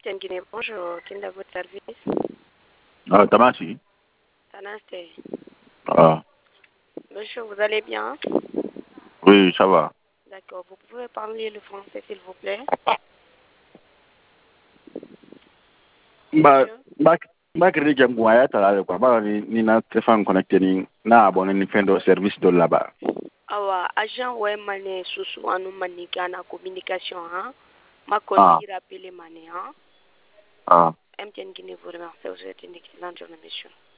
MTN Guinée, bonjour. Quel est votre service? Tamasi. Tanaste. Ah, Monsieur, vous allez bien? oui, ça va. D'accord. Vous pouvez parler le français, s'il vous plaît? Ba Monsieur? ba ba kiri jam ko aya tala ko ba ni na téléphone connecté ni na abonné ni fendo service de là-bas. Awa, agent ouais mané sous anu manika na communication, hein? Ma Ah, collègue rappelé mané, hein? ah. MTN Guinée vous remercie. Vous êtes une excellente journée, monsieur.